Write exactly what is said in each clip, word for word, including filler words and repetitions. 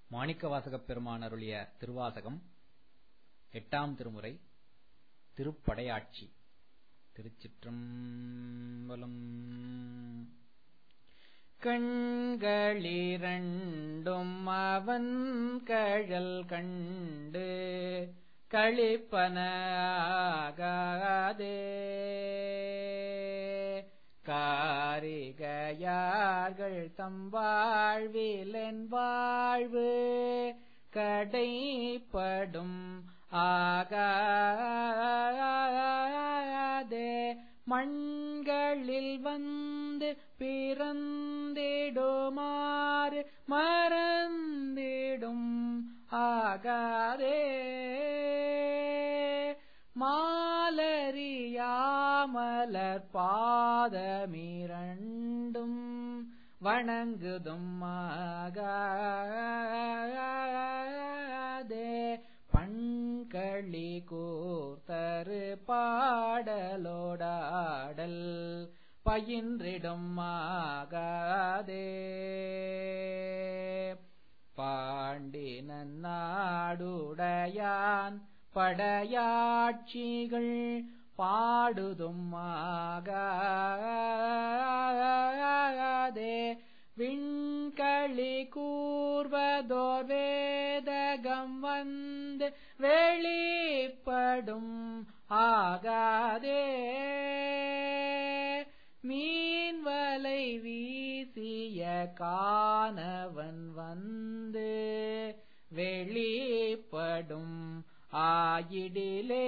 மாணிக்கவாசகப் பெருமான் அருளிய திருவாசகம் எட்டாம் திருமுறை திருப்படையாட்சி. திருச்சிற்றம்பலம். கண்களிரண்டும் அவன் கழல் கண்டு களிப்பன ஆகாதே, காரிகையார்கள் தம் வாழ்விலென் வாழ்வு கடைப்படும் ஆகாதே, மண்களில் வந்து பிறந்திடுமாறு மறந்திடும் ஆகாதே, மாலரியாமலர் பாதமிரண்டும் வணங்குதும் ஆகாதே, பண்களி கூர்த்தரு பாடலோடாடல் பயின்றிடும் ஆகாதே, பாண்டினன் நாடுடையான் படையாட்சிகள் பாடுதும் ஆகாதே, விண்களி கூர்வதோர் வேதகம் வந்து வெளிப்படும் ஆகாதே, மீன்வலை வீசிய கானவன் வந்து வெளிப்படும் ஆயிடிலே,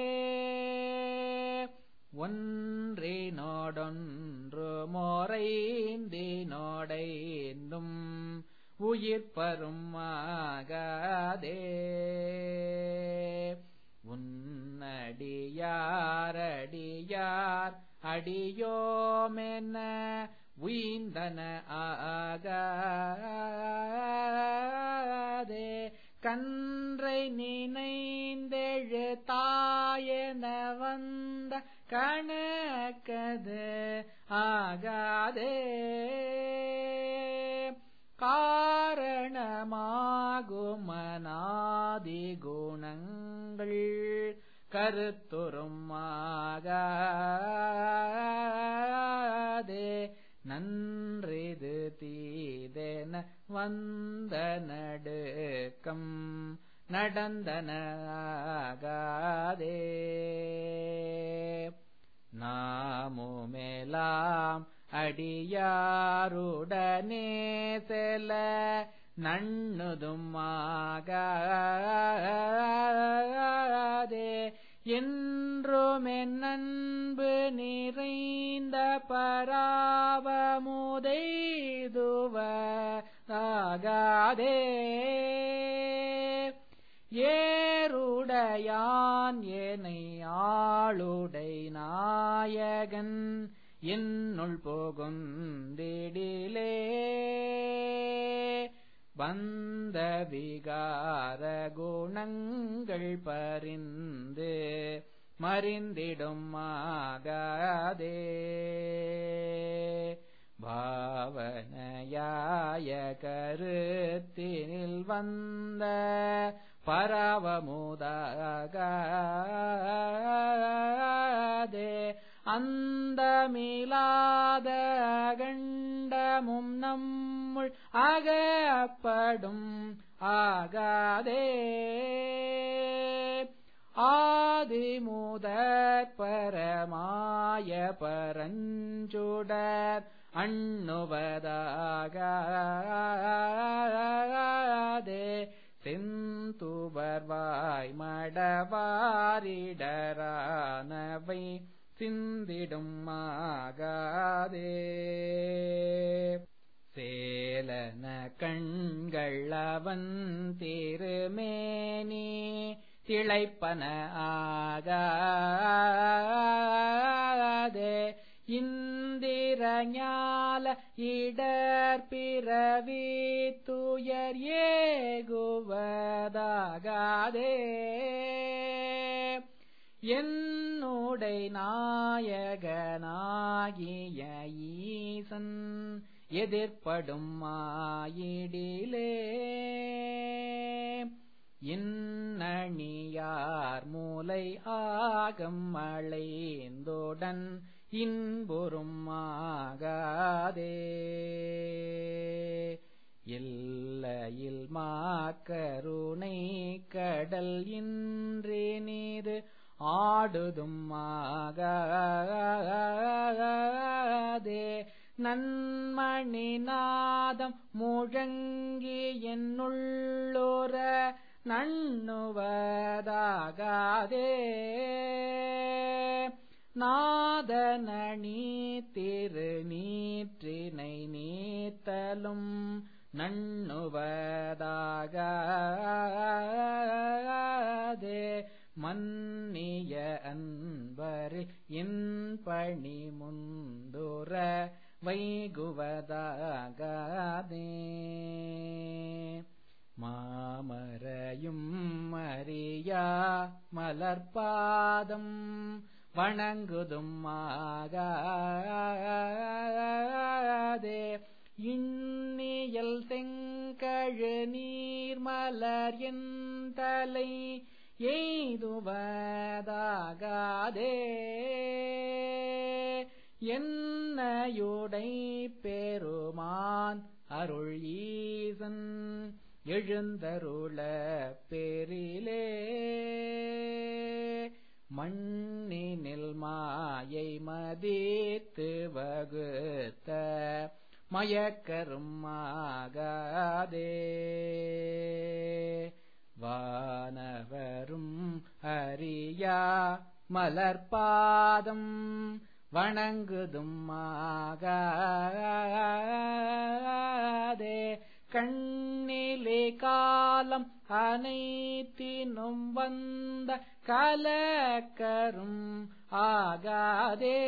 ஒன்றினோடொன்று மோரைந்தினோடைந்தும் உயிர்ப்பரும் ஆகாதே, உன்னடியாரடியார் அடியோமென உய்ந்தன ஆகாதே, கன்றை நினைந்தெழு தாயென வந்த கணக்கது ஆகாதே, காரணமாகுமனாதி குணங்கள் கருத்துரும் ஆகாதே, நன்றிது தீதென வந்த நடுக்கம் நடந்தன ஆகாதே, நாமுமெலாம் அடியாருடனே செல நண்ணுதும் ஆகாதே, என்றுமென் அன்பு நிறைந்த பராவமுதைதுவதாகாதே, ஏருடையான் ஏனை ஆளுடை நாயகன் என்னுள் புகுந்திடிலே, வந்த விகார குணங்கள் பரிந்து மறிந்திடும் ஆகாதே, பாவனையாய கருத்தினில் வந்த பரவமுதாகாதே, அந்தமிலாத கண்டமும் நம்முள் அகப்படும் ஆகாதே, ஆதிமுதற் பரமாய பரஞ்சுடர் அண்ணுவதாகாதே, செந்துவர்வாய் மடவாரிடரானவை சிந்திடும் ஆகாதே, சேலன கண்கள் அவன் திருமேனி திளைப்பன ஆகாதே, இந்திரஞால இடர்பிறவி துயர் ஏகுவதாகாதே, என்னுடை நாயகனாகிய ஈசன் எதிர்ப்படும் மாயிடிலே இன்னணியார் மூலை ஆகம் அளைந்தோடன் இன்புறும் ஆகாதே எல்லையில் மாக்கருணை கடல் இன்றே நீர் ஆடுதும் ஆகாதே நன்மணி நாதம் முழங்கி என்னுள்ளோர நண்ணுவதாகாதே நாதனணி திருநீற்றினை நீத்தலும் நண்ணுவதாகாதே மன்னிய அன்பரில் என் பணி முந்துர வைகுவதாகாதே மாமரையும் மறியா மலர்பாதம் வணங்குதும் ஆகாதே இன்னியல் செங்கழு நீர்மலர் என் தலை எய்துவதாகாதே என்னையுடை பெருமான் அருள் ஈசன் எழுந்தருள பெரிலே மண்ணினில் மாயை மதித்து வகுத்த மயக்கரும் ஆகாதே வானவரும் அறியா மலர்பாதம் வணங்குதும் ஆகாதே கண்ணிலே காலம் அனைத்தினும் வந்த கலக்கரும் ஆகாதே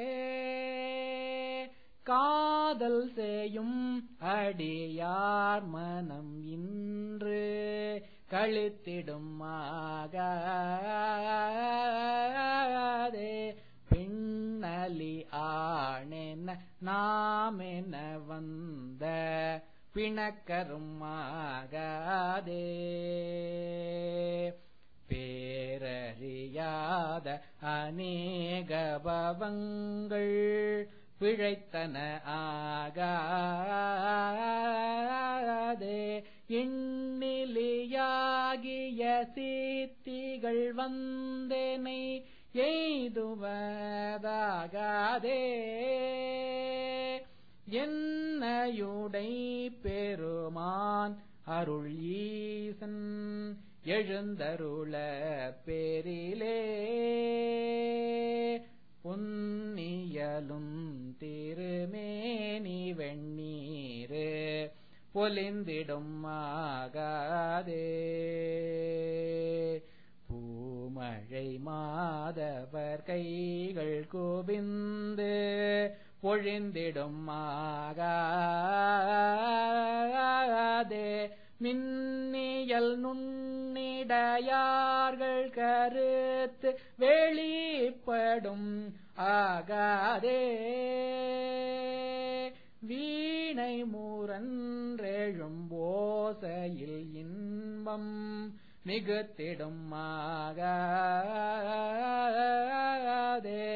காதல் செய்யும் அடியார் மனம் இன்று கழித்திடும் ஆகாதே பின்னலி ஆணென நாமென வந்த பிணக்கரும் ஆகாதே பேரறியாத அநேக பவங்கள் பிழைத்தன ஆகாதே எண்ணிலியாகிய சீத்திகள் வந்தனை எய்துவதாகாதே என்னையுடை பெருமான் அருள் ஈசன் எழுந்தருள பெரிலே பொன்னியலும் திருமேனி வெண்ணீரு பொலிந்திடும் ஆகாதே பூமழை மாதவர் கைகள் குவிந்து பொழிந்திடும் ஆகாதே மின்னியல் நுண்ணிடையார்கள் கருத்து வெளிப்படும் ஆகாதே வீணை முரன்றெழும் ஓசையில் இன்பம் மிகுத்திடும் ஆகாதே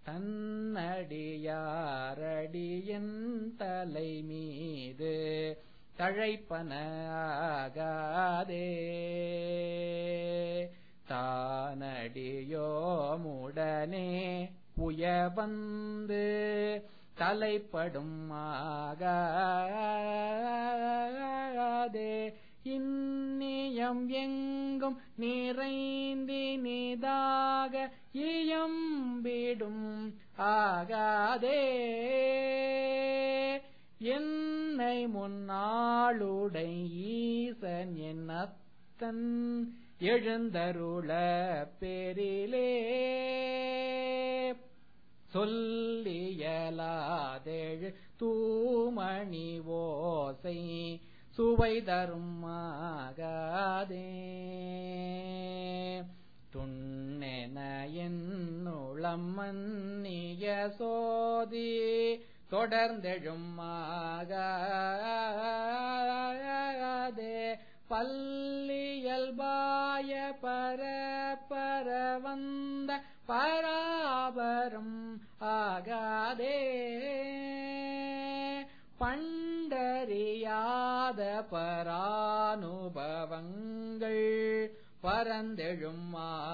தன்னடியாரடியின் தலை மீது தழைப்பன ஆகாதே தானடியோமுடனே புயவந்து தலைப்படும் ஆகாதே இன்னியம் எங்கும் நிறைந்தினிதாக இயம்பிடும் ஆகாதே என்னை முன்னாளுடை ஈசன் என் அத்தன் எழுந்தருள பெரிலே சொல்லியலாதெழு தூமணி ஓசை சுவை தரும் ஆகாதே துண்ணென என்னுளம் மன்னிய சோதி தொடர்ந்தெழும் ஆகாதே பல்லியல் இயல்பாய பரப்பர வந்த பராபரம் ஆகாதே பண்டறியாத பரானுபவங்கள் பரந்தெழும்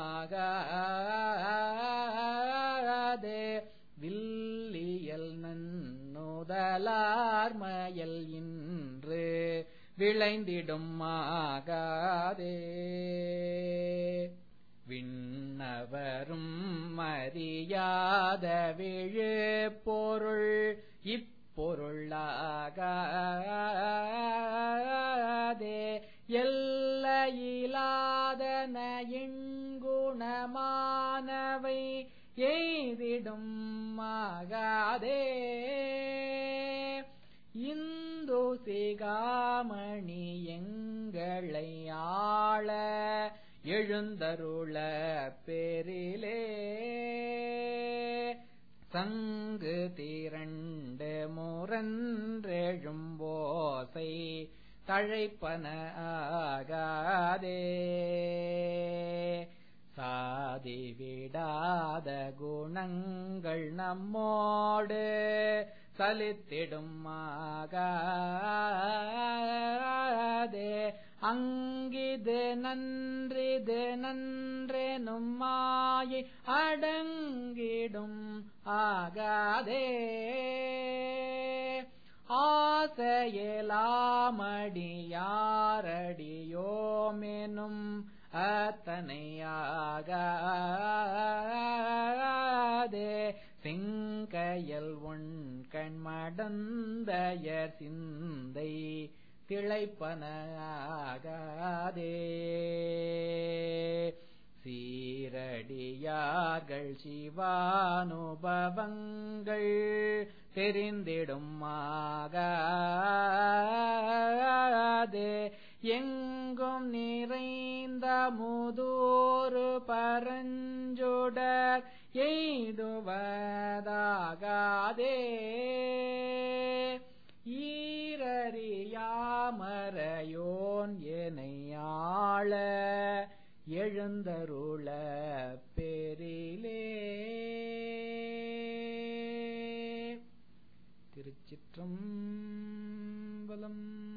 ஆகாதே வில்லியல் நன்னுதலார்மயல் இன்று விளைந்திடும் ஆகாதே விண்ணவரும் மறியாத விழு பொருள் இப்பொருளாகாதே எல்லையிலாதன எண்குணமானவை எய்திடும் ஆகாதே இந்து சிகாமணி எங்களை ஆள எழுந்தருள பெரிலே சங்கு திரண்டு முரன்றெழும்போசை தழைப்பன ஆகாதே சாதி விடாத குணங்கள் நம்மோடு சலித்திடும் ஆகாதே அங்கிது நன்றிது நன்றெனும் மாயை அடங்கிடும் ஆகாதே ஆசையலாமடியாரடியோமெனும் அத்தனையாகாதே சிங்கையல் உன் கண்மடந்தயர் சிந்தை திளைப்பன ஆகாதே சீரடியார்கள் சிவானுபவங்கள் தெரிந்திடும் ஆகாதே எங்கும் நிறைந்த முதூறு பரஞ்சுடர் எய்துவதாகாதே ஈரறியாமறையோன் எனையாள எழுந்தருள பெரிலே. திருச்சிற்றம்பலம்.